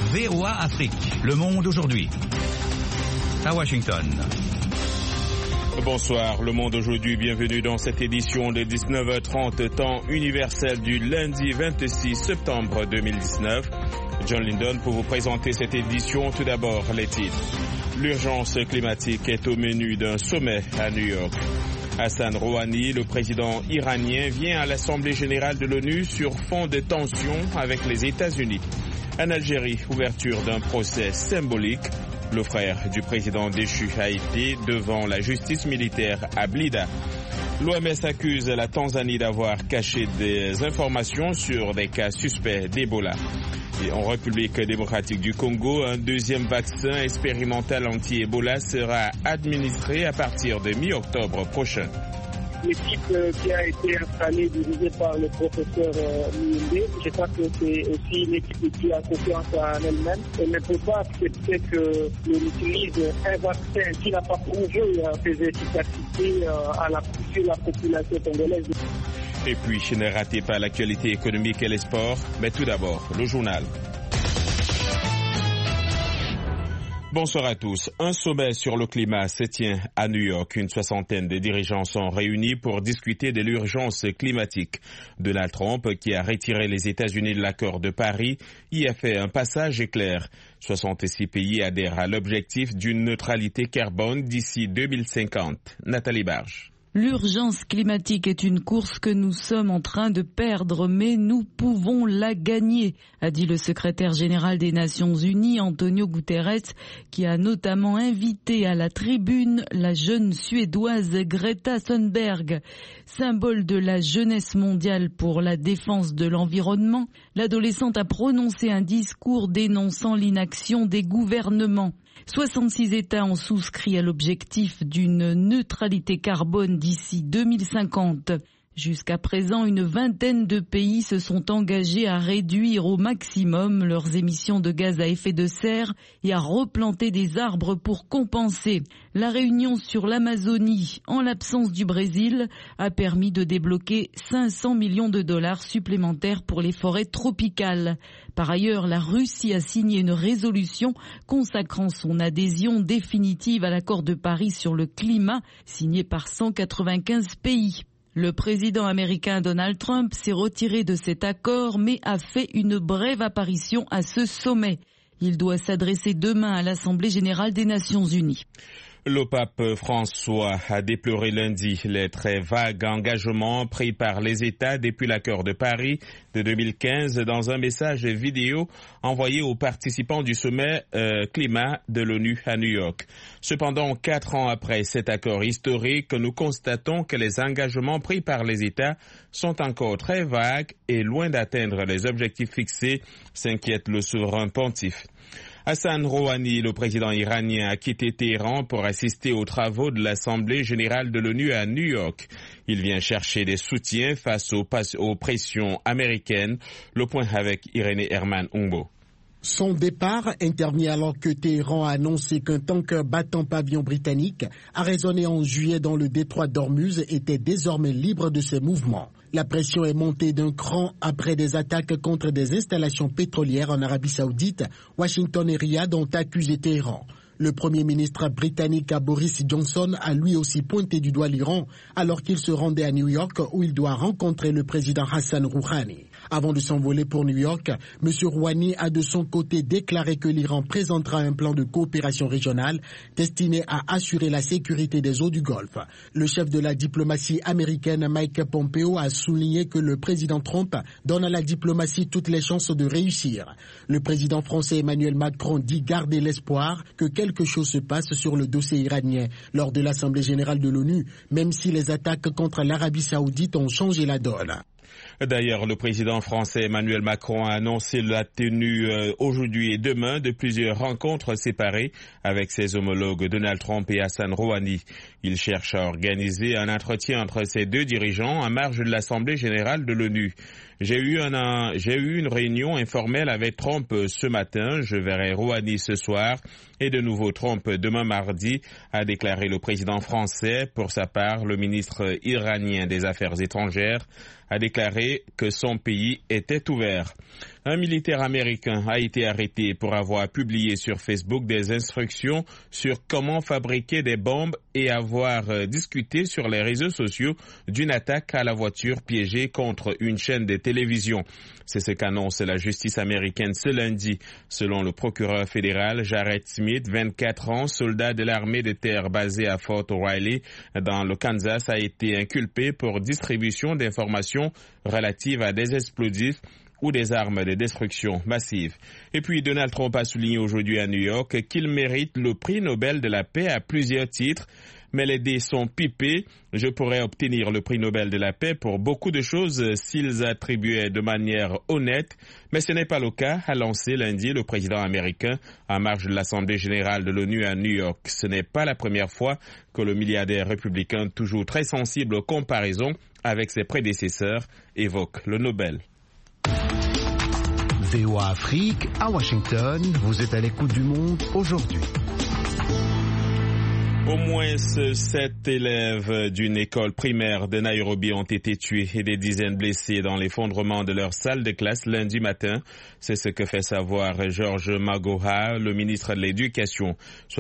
VOA Afrique, Le Monde aujourd'hui. À Washington. Bonsoir, Le Monde aujourd'hui, bienvenue dans cette édition de 19h30, temps universel du lundi 26 septembre 2019. John Lindon pour vous présenter cette édition. Tout d'abord, les titres. L'urgence climatique est au menu d'un sommet à New York. Hassan Rouhani, le président iranien, vient à l'Assemblée générale de l'ONU sur fond de tensions avec les États-Unis. En Algérie, ouverture d'un procès symbolique. Le frère du président déchu a été devant la justice militaire à Blida. L'OMS accuse la Tanzanie d'avoir caché des informations sur des cas suspects d'Ebola. Et en République démocratique du Congo, un deuxième vaccin expérimental anti-Ebola sera administré à partir de mi-octobre prochain. L'équipe qui a été installée, dirigée par le professeur Muyembe, je crois que c'est aussi une équipe qui a confiance en elle-même. Elle ne peut pas accepter qu'on utilise un vaccin qui n'a pas prouvé ses efficacités sur la population congolaise. Et puis, ne ratez pas l'actualité économique et les sports, mais tout d'abord, le journal. Bonsoir à tous. Un sommet sur le climat se tient à New York. Une soixantaine de dirigeants sont réunis pour discuter de l'urgence climatique. Donald Trump, qui a retiré les États-Unis de l'accord de Paris, y a fait un passage éclair. 66 pays adhèrent à l'objectif d'une neutralité carbone d'ici 2050. Nathalie Barge. L'urgence climatique est une course que nous sommes en train de perdre, mais nous pouvons la gagner, a dit le secrétaire général des Nations Unies, Antonio Guterres, qui a notamment invité à la tribune la jeune Suédoise Greta Thunberg. Symbole de la jeunesse mondiale pour la défense de l'environnement, l'adolescente a prononcé un discours dénonçant l'inaction des gouvernements. 66 États ont souscrit à l'objectif d'une neutralité carbone d'ici 2050. Jusqu'à présent, une vingtaine de pays se sont engagés à réduire au maximum leurs émissions de gaz à effet de serre et à replanter des arbres pour compenser. La réunion sur l'Amazonie, en l'absence du Brésil, a permis de débloquer 500 millions de dollars supplémentaires pour les forêts tropicales. Par ailleurs, la Russie a signé une résolution consacrant son adhésion définitive à l'accord de Paris sur le climat, signé par 195 pays. Le président américain Donald Trump s'est retiré de cet accord, mais a fait une brève apparition à ce sommet. Il doit s'adresser demain à l'Assemblée générale des Nations unies. Le pape François a déploré lundi les très vagues engagements pris par les États depuis l'accord de Paris de 2015 dans un message vidéo envoyé aux participants du sommet climat de l'ONU à New York. Cependant, 4 ans après cet accord historique, nous constatons que les engagements pris par les États sont encore très vagues et loin d'atteindre les objectifs fixés, s'inquiète le souverain pontife. Hassan Rouhani, le président iranien, a quitté Téhéran pour assister aux travaux de l'Assemblée générale de l'ONU à New York. Il vient chercher des soutiens face aux pressions américaines. Le point avec Irénée Herman Umbo. Son départ intervient alors que Téhéran a annoncé qu'un tanker battant pavillon britannique, arraisonné en juillet dans le détroit d'Ormuz, était désormais libre de ses mouvements. La pression est montée d'un cran après des attaques contre des installations pétrolières en Arabie Saoudite. Washington et Riyad ont accusé Téhéran. Le Premier ministre britannique Boris Johnson a lui aussi pointé du doigt l'Iran alors qu'il se rendait à New York où il doit rencontrer le président Hassan Rouhani. Avant de s'envoler pour New York, M. Rouhani a de son côté déclaré que l'Iran présentera un plan de coopération régionale destiné à assurer la sécurité des eaux du Golfe. Le chef de la diplomatie américaine Mike Pompeo a souligné que le président Trump donne à la diplomatie toutes les chances de réussir. Le président français Emmanuel Macron dit garder l'espoir que quelque chose se passe sur le dossier iranien lors de l'Assemblée générale de l'ONU, même si les attaques contre l'Arabie saoudite ont changé la donne. D'ailleurs, le président français Emmanuel Macron a annoncé la tenue aujourd'hui et demain de plusieurs rencontres séparées avec ses homologues Donald Trump et Hassan Rouhani. Il cherche à organiser un entretien entre ces deux dirigeants en marge de l'Assemblée générale de l'ONU. J'ai eu une réunion informelle avec Trump ce matin. Je verrai Rouhani ce soir et de nouveau Trump demain mardi, a déclaré le président français. Pour sa part, le ministre iranien des Affaires étrangères a déclaré que son pays était ouvert. Un militaire américain a été arrêté pour avoir publié sur Facebook des instructions sur comment fabriquer des bombes et avoir discuté sur les réseaux sociaux d'une attaque à la voiture piégée contre une chaîne de télévision. C'est ce qu'annonce la justice américaine ce lundi. Selon le procureur fédéral Jared Smith, 24 ans, soldat de l'armée de terre basé à Fort Riley dans le Kansas, a été inculpé pour distribution d'informations relatives à des explosifs ou des armes de destruction massive. Et puis Donald Trump a souligné aujourd'hui à New York qu'il mérite le prix Nobel de la paix à plusieurs titres. Mais les dés sont pipés. Je pourrais obtenir le prix Nobel de la paix pour beaucoup de choses s'ils attribuaient de manière honnête. Mais ce n'est pas le cas, a lancé lundi le président américain en marge de l'Assemblée générale de l'ONU à New York. Ce n'est pas la première fois que le milliardaire républicain, toujours très sensible aux comparaisons avec ses prédécesseurs, évoque le Nobel. VOA Afrique, à Washington, vous êtes à l'écoute du monde aujourd'hui. Au moins 7 élèves d'une école primaire de Nairobi ont été tués et des dizaines blessés dans l'effondrement de leur salle de classe lundi matin. C'est ce que fait savoir George Magoha, le ministre de l'Éducation.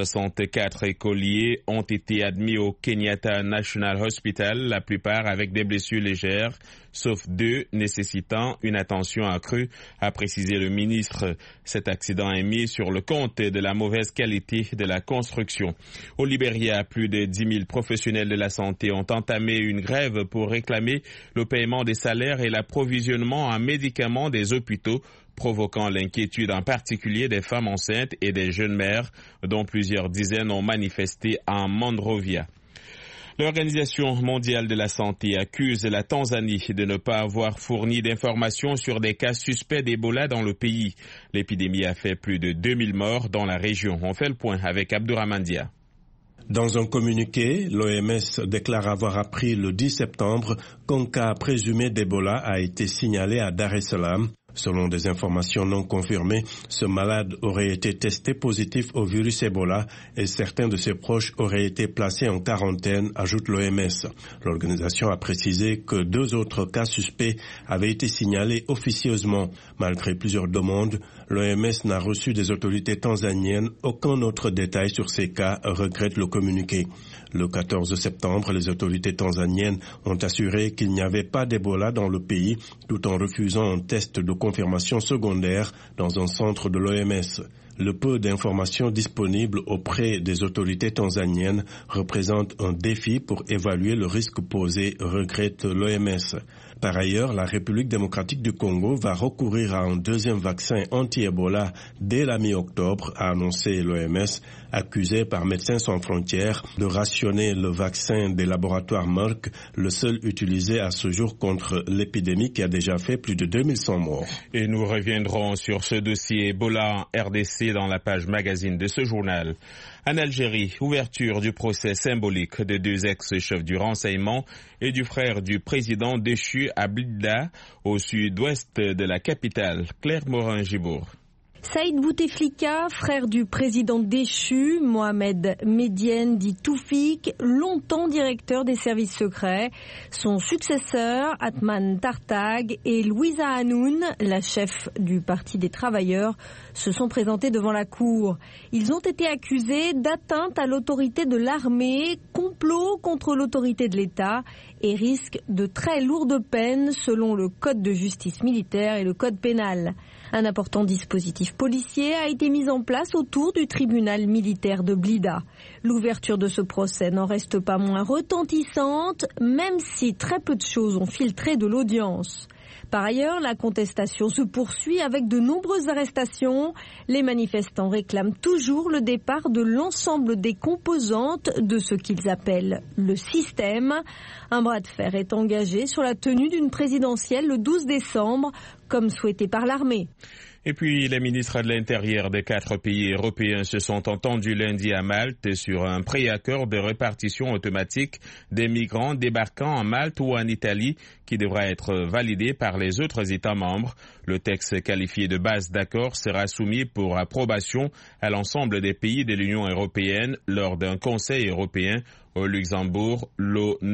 64 écoliers ont été admis au Kenyatta National Hospital, la plupart avec des blessures légères, sauf 2 nécessitant une attention accrue, a précisé le ministre. Cet accident est mis sur le compte de la mauvaise qualité de la construction. Au Libéria, plus de 10 000 professionnels de la santé ont entamé une grève pour réclamer le paiement des salaires et l'approvisionnement en médicaments des hôpitaux, provoquant l'inquiétude en particulier des femmes enceintes et des jeunes mères, dont plusieurs dizaines ont manifesté en Monrovia. L'Organisation mondiale de la santé accuse la Tanzanie de ne pas avoir fourni d'informations sur des cas suspects d'Ebola dans le pays. L'épidémie a fait plus de 2000 morts dans la région. On fait le point avec Abdourahmane Dia. Dans un communiqué, l'OMS déclare avoir appris le 10 septembre qu'un cas présumé d'Ebola a été signalé à Dar es Salaam. Selon des informations non confirmées, ce malade aurait été testé positif au virus Ebola et certains de ses proches auraient été placés en quarantaine, ajoute l'OMS. L'organisation a précisé que 2 autres cas suspects avaient été signalés officieusement. Malgré plusieurs demandes, l'OMS n'a reçu des autorités tanzaniennes aucun autre détail sur ces cas, regrette le communiqué. Le 14 septembre, les autorités tanzaniennes ont assuré qu'il n'y avait pas d'Ebola dans le pays, tout en refusant un test de confirmation secondaire dans un centre de l'OMS. Le peu d'informations disponibles auprès des autorités tanzaniennes représente un défi pour évaluer le risque posé, regrette l'OMS. Par ailleurs, la République démocratique du Congo va recourir à un 2e vaccin anti-Ebola dès la mi-octobre, a annoncé l'OMS, accusé par Médecins sans frontières de rationner le vaccin des laboratoires Merck, le seul utilisé à ce jour contre l'épidémie qui a déjà fait plus de 2100 morts. Et nous reviendrons sur ce dossier Ebola en RDC dans la page magazine de ce journal. En Algérie, ouverture du procès symbolique de 2 ex-chefs du renseignement et du frère du président déchu à Blida, au sud-ouest de la capitale. Claire Morin-Gibour. Saïd Bouteflika, frère du président déchu, Mohamed Medienne dit Toufik, longtemps directeur des services secrets. Son successeur, Atman Tartag, et Louisa Hanoun, la chef du Parti des travailleurs, se sont présentés devant la cour. Ils ont été accusés d'atteinte à l'autorité de l'armée, complot contre l'autorité de l'État et risquent de très lourdes peines selon le code de justice militaire et le code pénal. Un important dispositif policier a été mis en place autour du tribunal militaire de Blida. L'ouverture de ce procès n'en reste pas moins retentissante, même si très peu de choses ont filtré de l'audience. Par ailleurs, la contestation se poursuit avec de nombreuses arrestations. Les manifestants réclament toujours le départ de l'ensemble des composantes de ce qu'ils appellent le système. Un bras de fer est engagé sur la tenue d'une présidentielle le 12 décembre, comme souhaité par l'armée. Et puis, les ministres de l'Intérieur des 4 pays européens se sont entendus lundi à Malte sur un pré-accord de répartition automatique des migrants débarquant en Malte ou en Italie qui devra être validé par les autres États membres. Le texte qualifié de base d'accord sera soumis pour approbation à l'ensemble des pays de l'Union européenne lors d'un Conseil européen au Luxembourg le 9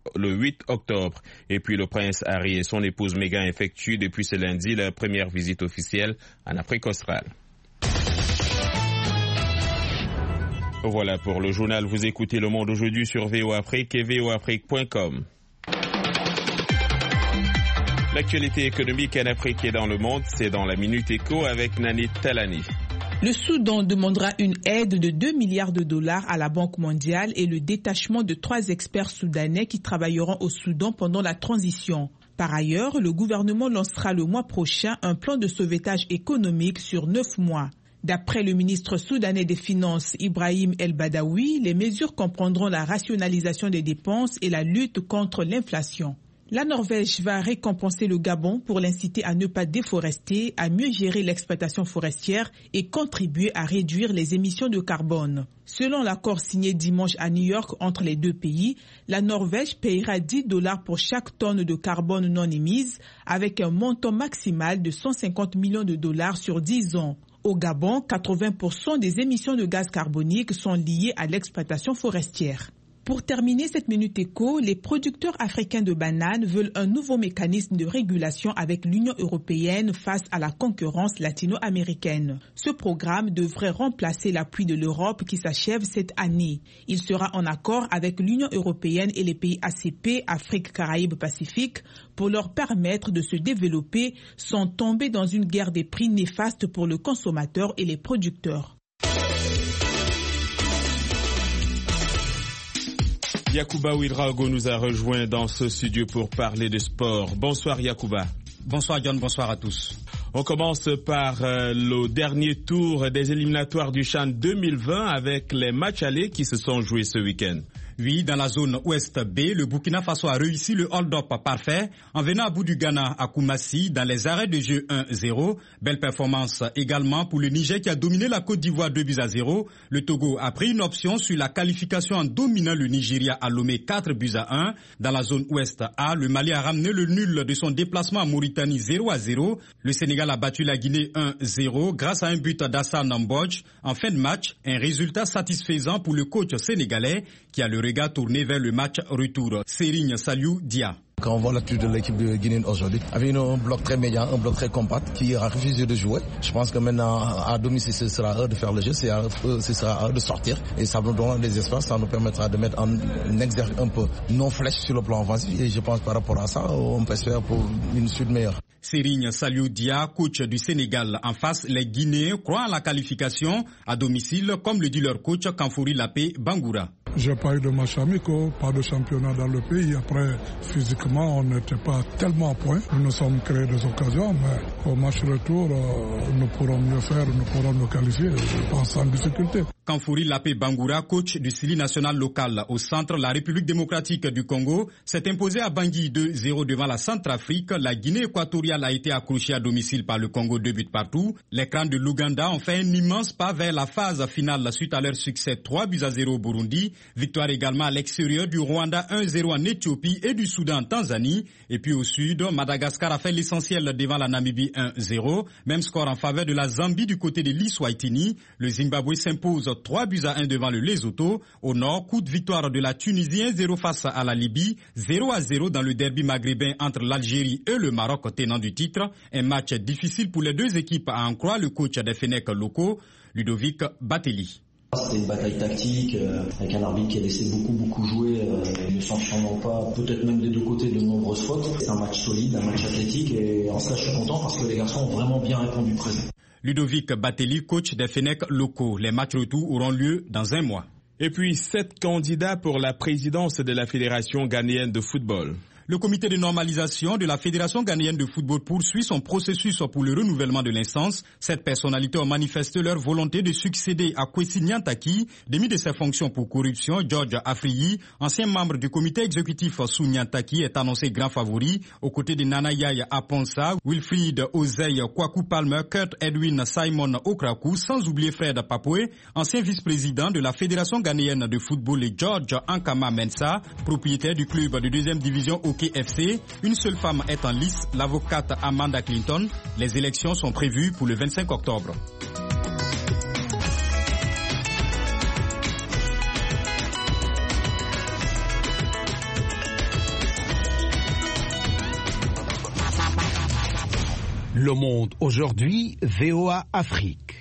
le 8 octobre. Et puis le prince Harry et son épouse Meghan effectuent depuis ce lundi leur première visite officielle en Afrique australe. Voilà pour le journal. Vous écoutez Le Monde aujourd'hui sur VOA Afrique et voafrique.com. L'actualité économique en Afrique et dans le monde, c'est dans la Minute Éco avec Nanit Talani. Le Soudan demandera une aide de 2 milliards de dollars à la Banque mondiale et le détachement de 3 experts soudanais qui travailleront au Soudan pendant la transition. Par ailleurs, le gouvernement lancera le mois prochain un plan de sauvetage économique sur 9 mois. D'après le ministre soudanais des Finances, Ibrahim El-Badawi, les mesures comprendront la rationalisation des dépenses et la lutte contre l'inflation. La Norvège va récompenser le Gabon pour l'inciter à ne pas déforester, à mieux gérer l'exploitation forestière et contribuer à réduire les émissions de carbone. Selon l'accord signé dimanche à New York entre les deux pays, la Norvège payera $10 pour chaque tonne de carbone non émise, avec un montant maximal de $150 millions sur 10 ans. Au Gabon, 80% des émissions de gaz carbonique sont liées à l'exploitation forestière. Pour terminer cette Minute Éco, les producteurs africains de bananes veulent un nouveau mécanisme de régulation avec l'Union européenne face à la concurrence latino-américaine. Ce programme devrait remplacer l'appui de l'Europe qui s'achève cette année. Il sera en accord avec l'Union européenne et les pays ACP, Afrique, Caraïbes, Pacifique, pour leur permettre de se développer sans tomber dans une guerre des prix néfaste pour le consommateur et les producteurs. Yacouba Ouedraogo nous a rejoint dans ce studio pour parler de sport. Bonsoir Yacouba. Bonsoir John, bonsoir à tous. On commence par le dernier tour des éliminatoires du CHAN 2020 avec les matchs allés qui se sont joués ce week-end. Oui, dans la zone Ouest B, le Burkina Faso a réussi le hold-up parfait en venant à bout du Ghana à Koumassi dans les arrêts de jeu 1-0. Belle performance également pour le Niger qui a dominé la Côte d'Ivoire 2-0. Le Togo a pris une option sur la qualification en dominant le Nigeria à Lomé 4-1. Dans la zone Ouest A, le Mali a ramené le nul de son déplacement à Mauritanie 0-0. Le Sénégal a battu la Guinée 1-0 grâce à un but d'Hassan Mbodj. En fin de match, un résultat satisfaisant pour le coach sénégalais qui a le regard tourné vers le match retour. Serigne Saliou Dia. Quand on voit l'attitude de l'équipe de Guinée aujourd'hui, avec un bloc très médian, un bloc très compact qui a refusé de jouer. Je pense que maintenant, à domicile, ce sera à eux de faire le jeu, ce sera à eux de sortir. Et ça nous donnera des espaces, ça nous permettra de mettre en exergue un peu nos flèches sur le plan offensif. Et je pense par rapport à ça, on peut espérer pour une suite meilleure. Serigne Saliou Dia, coach du Sénégal. En face, les Guinéens croient en la qualification à domicile, comme le dit leur coach Kanfouri Lapé Bangoura. J'ai pas eu de match amicaux, pas de championnat dans le pays. Après, physiquement, on n'était pas tellement à point. Nous nous sommes créés des occasions, mais au match retour, nous pourrons mieux faire, nous pourrons nous qualifier, je pense, sans difficulté. Kanfouri Lapé Bangoura, coach du Sili national local au centre, la République démocratique du Congo, s'est imposé à Bangui 2-0 devant la Centrafrique. La Guinée équatoriale a été accrochée à domicile par le Congo 2 buts partout. Les crans de l'Ouganda ont fait un immense pas vers la phase finale suite à leur succès 3-0 au Burundi. Victoire également à l'extérieur du Rwanda 1-0 en Éthiopie et du Soudan en Tanzanie. Et puis au sud, Madagascar a fait l'essentiel devant la Namibie 1-0. Même score en faveur de la Zambie du côté de l'Iswaitini. Le Zimbabwe s'impose 3-1 devant le Lesotho. Au nord, coup de victoire de la Tunisie 1-0 face à la Libye. 0-0 dans le derby maghrébin entre l'Algérie et le Maroc tenant du titre. Un match difficile pour les deux équipes à en croire le coach des Fennecs locaux, Ludovic Batelli. C'était une bataille tactique avec un arbitre qui a laissé beaucoup jouer, ne sanctionnant pas, peut-être même des deux côtés, de nombreuses fautes. C'est un match solide, un match athlétique et en cela je suis content parce que les garçons ont vraiment bien répondu présent. Ludovic Batelli, coach des Fennecs locaux. Les matchs retour auront lieu dans un mois. Et puis 7 candidats pour la présidence de la Fédération ghanéenne de football. Le comité de normalisation de la Fédération ghanéenne de football poursuit son processus pour le renouvellement de l'instance. Cette personnalité a manifesté leur volonté de succéder à Kwesi Nyantaki, démis de ses fonctions pour corruption. George Afriyi, ancien membre du comité exécutif sous Nyantaki, est annoncé grand favori, aux côtés de Nana Yaya Aponsa, Wilfried Ozei Kwaku Palmer, Kurt Edwin Simon Okraku, sans oublier Fred Papoué, ancien vice-président de la Fédération ghanéenne de football, et George Ankama Mensa, propriétaire du club de deuxième division Hockey FC. Une seule femme est en lice, l'avocate Amanda Clinton. Les élections sont prévues pour le 25 octobre. Le Monde aujourd'hui, VOA Afrique.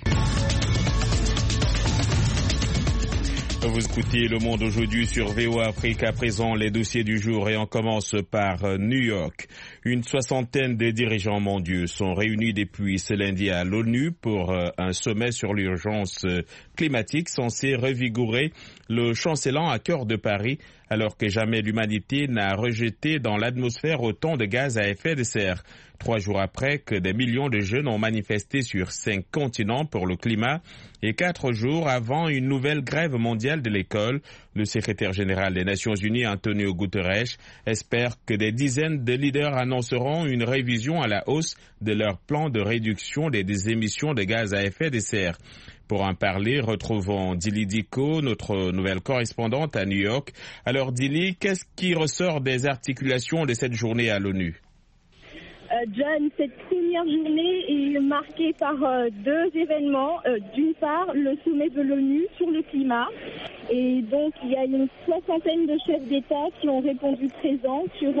Vous écoutez Le Monde aujourd'hui sur VOA Afrique. À présent, les dossiers du jour et on commence par New York. Une soixantaine de dirigeants mondiaux sont réunis depuis ce lundi à l'ONU pour un sommet sur l'urgence climatique censé revigorer le chancelant à cœur de Paris, alors que jamais l'humanité n'a rejeté dans l'atmosphère autant de gaz à effet de serre. 3 jours après que des millions de jeunes ont manifesté sur 5 continents pour le climat et 4 jours avant une nouvelle grève mondiale de l'école, le secrétaire général des Nations Unies, Antonio Guterres, espère que des dizaines de leaders annonceront une révision à la hausse de leur plan de réduction des émissions de gaz à effet de serre. Pour en parler, retrouvons Dili Diko, notre nouvelle correspondante à New York. Alors Dili, qu'est-ce qui ressort des articulations de cette journée à l'ONU? John, cette première journée est marquée par 2 événements. D'une part, le sommet de l'ONU sur le climat. Et donc, il y a une soixantaine de chefs d'État qui ont répondu présents sur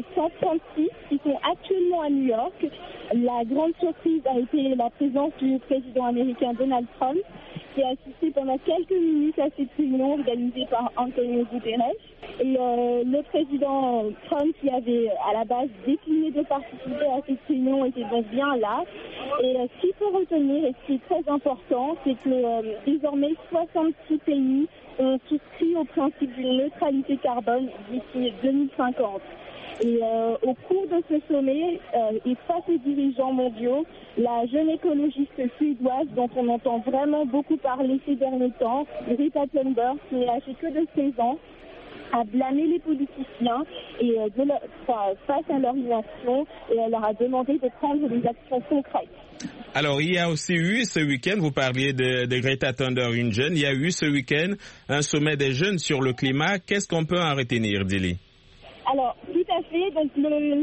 136 qui sont actuellement à New York. La grande surprise a été la présence du président américain Donald Trump, qui a assisté pendant quelques minutes à cette réunion organisée par Antonio Guterres. Et le président Trump, qui avait à la base décliné de participer à cette réunion, était donc bien là. Et ce qu'il faut retenir, et ce qui est très important, c'est que désormais 66 pays ont souscrit au principe d'une neutralité carbone d'ici 2050. Et au cours de ce sommet, et face aux dirigeants mondiaux, la jeune écologiste suédoise dont on entend vraiment beaucoup parler ces derniers temps, Greta Thunberg, qui n'est âgée que de 16 ans, a blâmé les politiciens et face à leur inaction, et elle leur a demandé de prendre des actions concrètes. Alors, il y a aussi eu ce week-end, vous parliez de Greta Thunberg, une jeune, il y a eu ce week-end un sommet des jeunes sur le climat. Qu'est-ce qu'on peut en retenir, Dili? Alors, tout à fait. Donc, le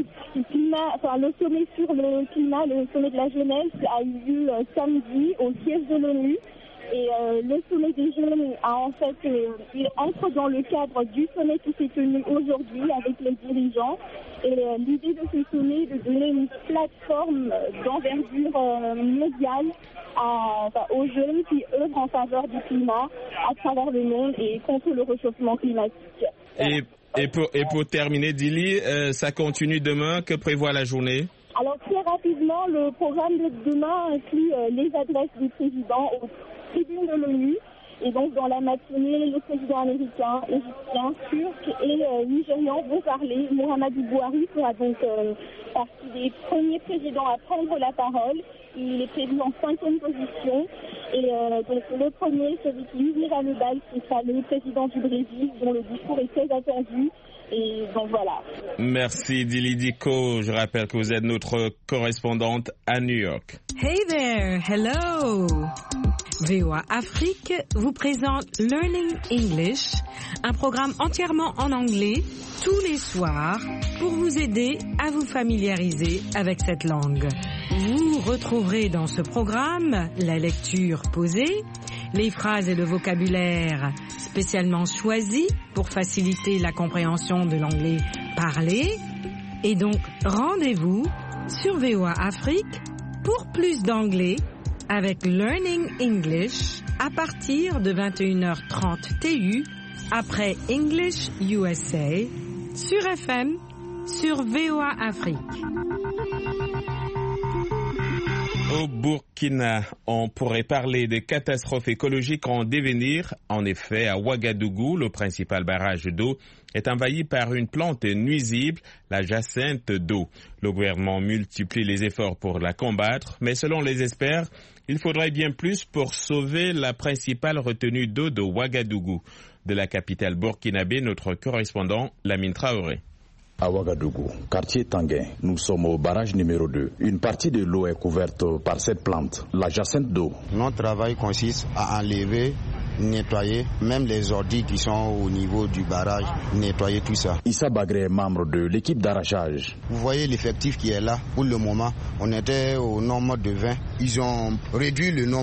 sommet sur le climat, le sommet de la jeunesse, a eu lieu samedi au siège de l'ONU. Et le sommet des jeunes il entre dans le cadre du sommet qui s'est tenu aujourd'hui avec les dirigeants. Et l'idée de ce sommet est de donner une plateforme d'envergure mondiale aux jeunes qui œuvrent en faveur du climat à travers le monde et contre le réchauffement climatique. Et pour terminer, Dili, ça continue demain. Que prévoit la journée? Alors très rapidement, le programme de demain inclut les adresses des présidents aux tribunes de l'ONU. Et donc dans la matinée, les présidents américains, égyptiens, turcs et nigérians vont parler. Muhammadu Buhari sera donc partie des premiers présidents à prendre la parole. Il est prévu en 5e position. Et donc le premier, celui qui ouvrira le bal, ce sera le président du Brésil, dont le discours est très attendu. Et donc voilà. Merci Dili Diko. Je rappelle que vous êtes notre correspondante à New York. Hey there, hello. VOA Afrique vous présente Learning English, un programme entièrement en anglais tous les soirs pour vous aider à vous familiariser avec cette langue. Vous retrouverez dans ce programme la lecture posée, les phrases et le vocabulaire spécialement choisis pour faciliter la compréhension de l'anglais parlé. Et donc, rendez-vous sur VOA Afrique pour plus d'anglais avec Learning English à partir de 21h30 TU après English USA sur FM sur VOA Afrique. Au Burkina, on pourrait parler de catastrophes écologiques en devenir. En effet, à Ouagadougou, le principal barrage d'eau est envahi par une plante nuisible, la jacinthe d'eau. Le gouvernement multiplie les efforts pour la combattre, mais selon les experts, il faudrait bien plus pour sauver la principale retenue d'eau de Ouagadougou. De la capitale burkinabé, notre correspondant Lamine Traoré. À Ouagadougou, quartier Tanguin, nous sommes au barrage numéro 2. Une partie de l'eau est couverte par cette plante, la jacinthe d'eau. Notre travail consiste à enlever, nettoyer, même les ordures qui sont au niveau du barrage, nettoyer tout ça. Issa Bagré est membre de l'équipe d'arrachage. Vous voyez l'effectif qui est là. Pour le moment, on était au nombre de 20. Ils ont réduit le nombre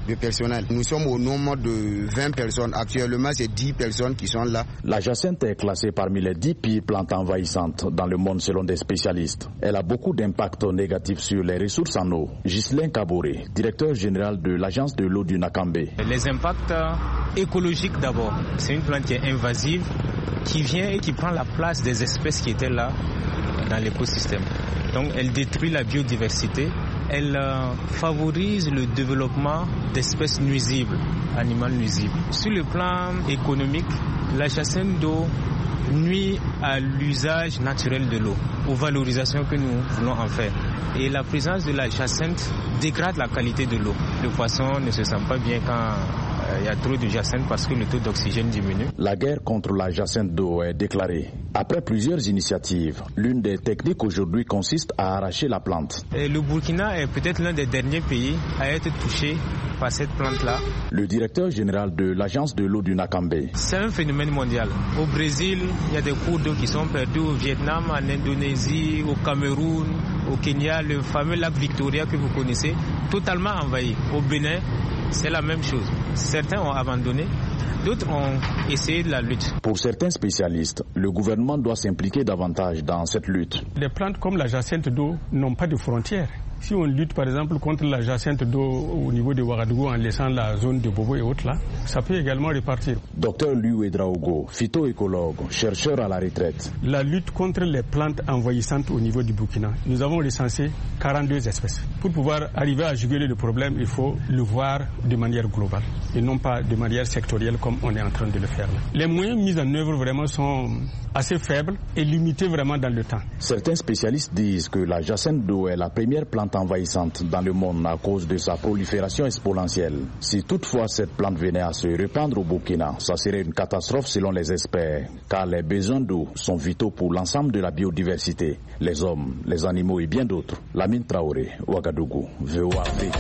de personnel. Nous sommes au nombre de 20 personnes. Actuellement, c'est 10 personnes qui sont là. La jacinthe est classée parmi les 10 pires plantes envahissantes dans le monde selon des spécialistes. Elle a beaucoup d'impacts négatifs sur les ressources en eau. Ghislain Kaboré, directeur général de l'agence de l'eau du Nakambé. Les impacts écologiques d'abord. C'est une plante qui est invasive, qui vient et qui prend la place des espèces qui étaient là dans l'écosystème. Donc elle détruit la biodiversité, elle favorise le développement d'espèces nuisibles, animales nuisibles. Sur le plan économique, la jacinthe d'eau nuit à l'usage naturel de l'eau, aux valorisations que nous voulons en faire. Et la présence de la jacinthe dégrade la qualité de l'eau. Le poisson ne se sent pas bien quand il y a trop de jacinthe parce que le taux d'oxygène diminue. La guerre contre la jacinthe d'eau est déclarée. Après plusieurs initiatives, l'une des techniques aujourd'hui consiste à arracher la plante. Et le Burkina est peut-être l'un des derniers pays à être touché par cette plante-là. Le directeur général de l'agence de l'eau du Nakambé. C'est un phénomène mondial. Au Brésil, il y a des cours d'eau qui sont perdus, au Vietnam, en Indonésie, au Cameroun, au Kenya, le fameux lac Victoria que vous connaissez, totalement envahi. Au Bénin, c'est la même chose. Certains ont abandonné, d'autres ont essayé de la lutte. Pour certains spécialistes, le gouvernement doit s'impliquer davantage dans cette lutte. Les plantes comme la jacinthe d'eau n'ont pas de frontières. Si on lutte par exemple contre la jacinthe d'eau au niveau de Ouagadougou en laissant la zone de Bobo et autres là, ça peut également repartir. Docteur Liu Edraogo, phytoécologue, chercheur à la retraite. La lutte contre les plantes envahissantes au niveau du Burkina, nous avons recensé 42 espèces. Pour pouvoir arriver à juguler le problème, il faut le voir de manière globale et non pas de manière sectorielle comme on est en train de le faire là. Les moyens mis en œuvre vraiment sont assez faibles et limités vraiment dans le temps. Certains spécialistes disent que la jacinthe d'eau est la première plante envahissante dans le monde à cause de sa prolifération exponentielle. Si toutefois cette plante venait à se répandre au Burkina, ça serait une catastrophe selon les experts, car les besoins d'eau sont vitaux pour l'ensemble de la biodiversité, les hommes, les animaux et bien d'autres. Lamine Traoré, Ouagadougou, VOA Afrique.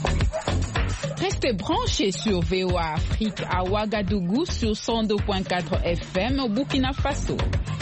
Restez branchés sur VOA Afrique à Ouagadougou sur 102.4 FM au Burkina Faso.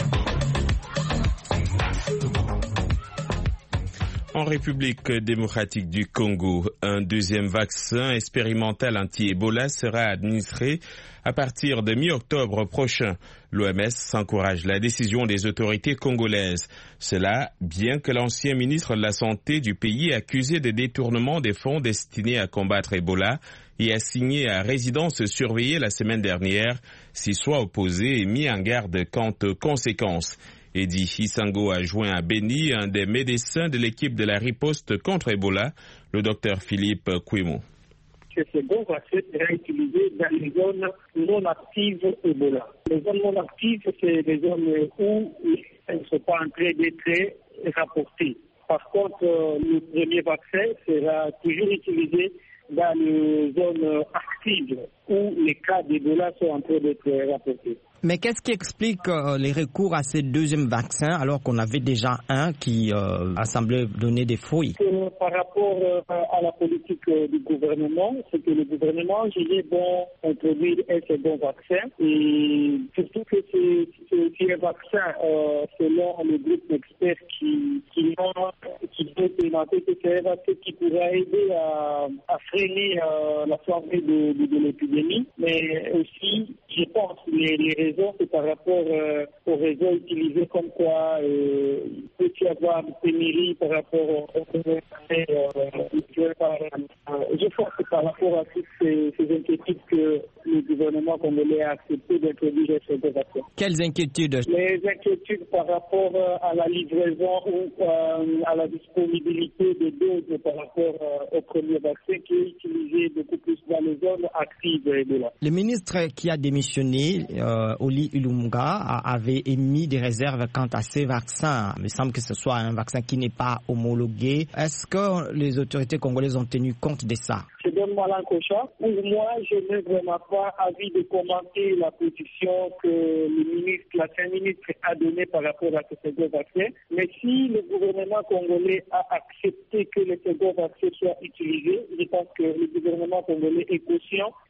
En République démocratique du Congo, un deuxième vaccin expérimental anti-Ebola sera administré à partir de mi-octobre prochain. L'OMS encourage la décision des autorités congolaises. Cela, bien que l'ancien ministre de la Santé du pays accusé de détournement des fonds destinés à combattre Ebola et assigné à résidence surveillée la semaine dernière, s'y soit opposé et mis en garde quant aux conséquences. Eddy Isango a joint à Beni un des médecins de l'équipe de la riposte contre Ebola, le docteur Philippe Kouimou. Ce second vaccin sera utilisé dans les zones non actives Ebola. Les zones non actives, c'est les zones où elles ne sont pas en train d'être rapportées. Par contre, le premier vaccin sera toujours utilisé dans les zones actives où les cas d'Ebola sont en train d'être rapportés. Mais qu'est-ce qui explique les recours à ce deuxième vaccin alors qu'on avait déjà un qui a semblé donner des fruits? Par rapport à la politique du gouvernement, c'est que le gouvernement jugé bon introduire un second vaccin et surtout que c'est un vaccin selon le groupe d'experts qui peut présenter que c'est un vaccin qui pourra aider à freiner la flambée de l'épidémie, mais aussi je pense les raisons c'est par rapport aux réseaux utilisés comme quoi il peut y avoir une pénurie par rapport je pense que par rapport à toutes ces inquiétudes que le gouvernement congolais a accepté d'introduire ce vaccin. Quelles inquiétudes? Les inquiétudes par rapport à la livraison ou à la disponibilité des doses par rapport au premier vaccin qui est utilisé beaucoup plus dans les zones actives de là. Le ministre qui a démissionné, Oli Ilunga, avait émis des réserves quant à ces vaccins. Il me semble que ce soit un vaccin qui n'est pas homologué. Est-ce que les autorités congolaises ont tenu compte de ça? Je donne Malankocha. Pour moi, je n'ai vraiment pas envie de commenter la position que l'ancien ministre a donnée par rapport à ce second vaccin. Mais si le gouvernement congolais a accepté que le second vaccin soit utilisé, je pense que le gouvernement congolais est conscient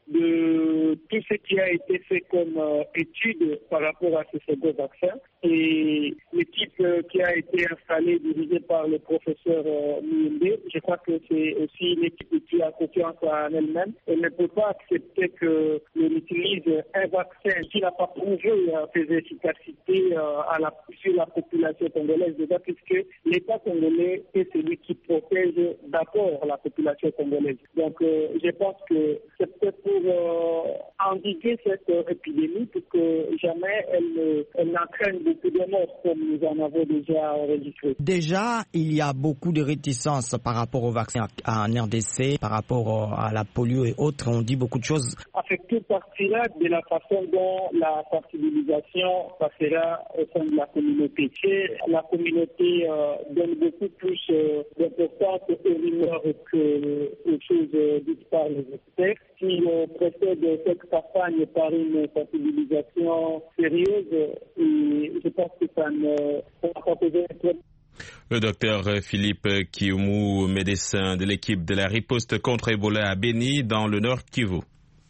de tout ce qui a été fait comme étude par rapport à ce second vaccin. Et l'équipe qui a été installée, dirigée par le professeur Muyembe, je crois que c'est aussi une équipe qui a confiance en elle-même. Elle ne peut pas accepter que l'on utilise un vaccin qui n'a pas prouvé ses efficacités sur la population congolaise, déjà, puisque l'État congolais est celui qui protège d'abord la population congolaise. Donc, je pense que c'est peut-être pour endiguer cette épidémie pour que jamais elle n'entraîne beaucoup de morts comme nous en avons déjà enregistré. Déjà, il y a beaucoup de réticences par rapport au vaccin en RDC, par rapport à la polio et autres. On dit beaucoup de choses. Avec tout partira de la façon dont la sensibilisation passera au sein de la communauté. La communauté donne beaucoup plus d'importance aux rumeurs que aux choses dites par les experts. Si on précède cette campagne par une sensibilisation sérieuse, je pense que ça ne va pas poser un problème. Le docteur Philippe Kioumu, médecin de l'équipe de la riposte contre Ebola à Beni, dans le Nord Kivu.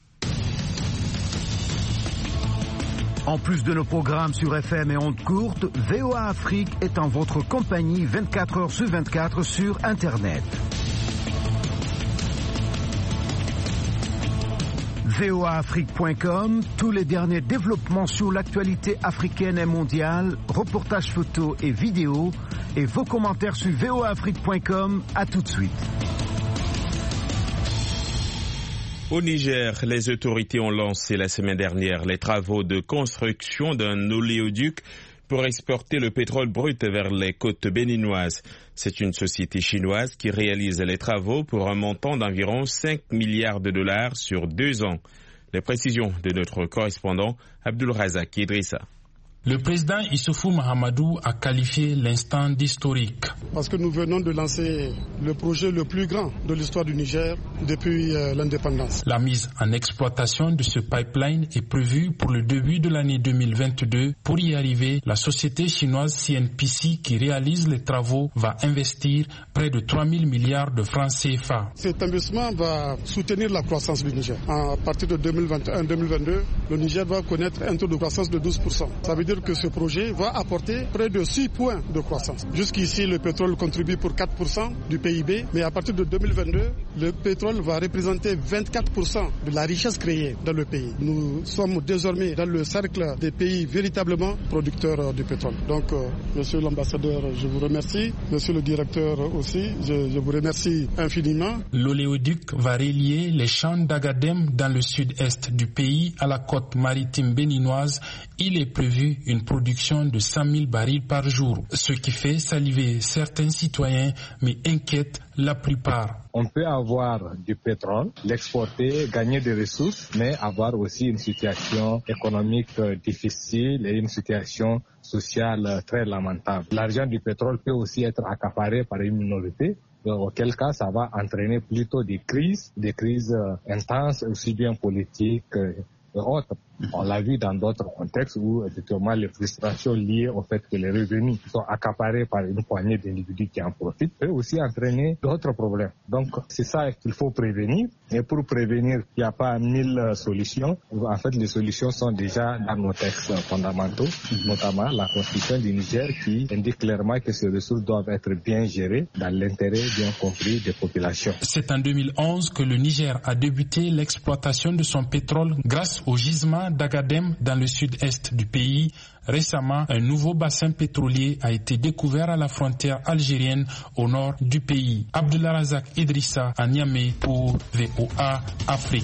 En plus de nos programmes sur FM et ondes courtes, VOA Afrique est en votre compagnie 24 heures sur 24 sur Internet. voaafrique.com, tous les derniers développements sur l'actualité africaine et mondiale, reportages photos et vidéos, et vos commentaires sur voaafrique.com. À tout de suite. Au Niger, les autorités ont lancé la semaine dernière les travaux de construction d'un oléoduc pour exporter le pétrole brut vers les côtes béninoises. C'est une société chinoise qui réalise les travaux pour un montant d'environ 5 milliards de dollars sur 2 ans. Les précisions de notre correspondant Abdul Razak Idrissa. Le président Issoufou Mahamadou a qualifié l'instant d'historique. Parce que nous venons de lancer le projet le plus grand de l'histoire du Niger depuis l'indépendance. La mise en exploitation de ce pipeline est prévue pour le début de l'année 2022. Pour y arriver, la société chinoise CNPC qui réalise les travaux va investir près de 3 000 milliards de francs CFA. Cet investissement va soutenir la croissance du Niger. À partir de 2021-2022, le Niger va connaître un taux de croissance de 12%. Ça veut dire que ce projet va apporter près de 6 points de croissance. Jusqu'ici, le pétrole contribue pour 4% du PIB, mais à partir de 2022, le pétrole va représenter 24% de la richesse créée dans le pays. Nous sommes désormais dans le cercle des pays véritablement producteurs du pétrole. Donc, monsieur l'ambassadeur, je vous remercie. Monsieur le directeur aussi, je vous remercie infiniment. L'oléoduc va relier les champs d'Agadem dans le sud-est du pays à la côte maritime béninoise. Il est prévu une production de 100 000 barils par jour, ce qui fait saliver certains citoyens, mais inquiète la plupart. On peut avoir du pétrole, l'exporter, gagner des ressources, mais avoir aussi une situation économique difficile et une situation sociale très lamentable. L'argent du pétrole peut aussi être accaparé par une minorité, auquel cas ça va entraîner plutôt des crises intenses, aussi bien politiques et autres. On l'a vu dans d'autres contextes où effectivement les frustrations liées au fait que les revenus sont accaparés par une poignée d'individus qui en profitent peut aussi entraîner d'autres problèmes. Donc c'est ça qu'il faut prévenir. Et pour prévenir, il n'y a pas 1000 solutions. En fait, les solutions sont déjà dans nos textes fondamentaux, notamment la Constitution du Niger qui indique clairement que ces ressources doivent être bien gérées dans l'intérêt bien compris des populations. C'est en 2011 que le Niger a débuté l'exploitation de son pétrole grâce au gisement d'Agadem dans le sud-est du pays. Récemment, un nouveau bassin pétrolier a été découvert à la frontière algérienne au nord du pays. Abdullah Razak Idrissa à Niamey pour VOA Afrique.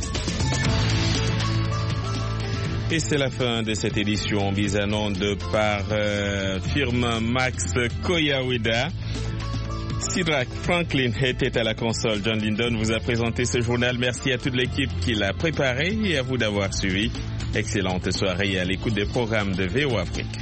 Et c'est la fin de cette édition mise en onde par firme Max Koyawida. Sidrak Franklin était à la console. John Lindon vous a présenté ce journal. Merci à toute l'équipe qui l'a préparé et à vous d'avoir suivi. Excellente soirée à l'écoute des programmes de VOA Afrique.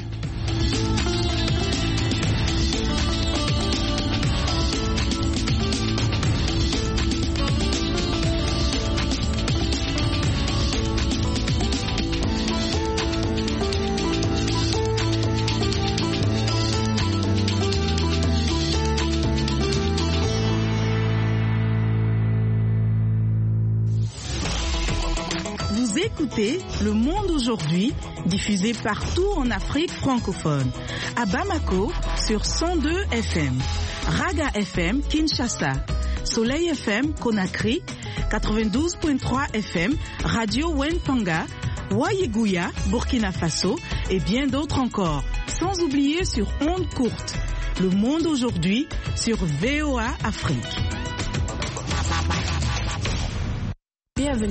Vous écoutez Le Monde aujourd'hui, diffusé partout en Afrique francophone. À Bamako, sur 102 FM. Raga FM, Kinshasa. Soleil FM, Conakry. 92.3 FM, Radio Wentanga. Wayeguya, Burkina Faso. Et bien d'autres encore. Sans oublier sur ondes courtes. Le Monde aujourd'hui, sur VOA Afrique.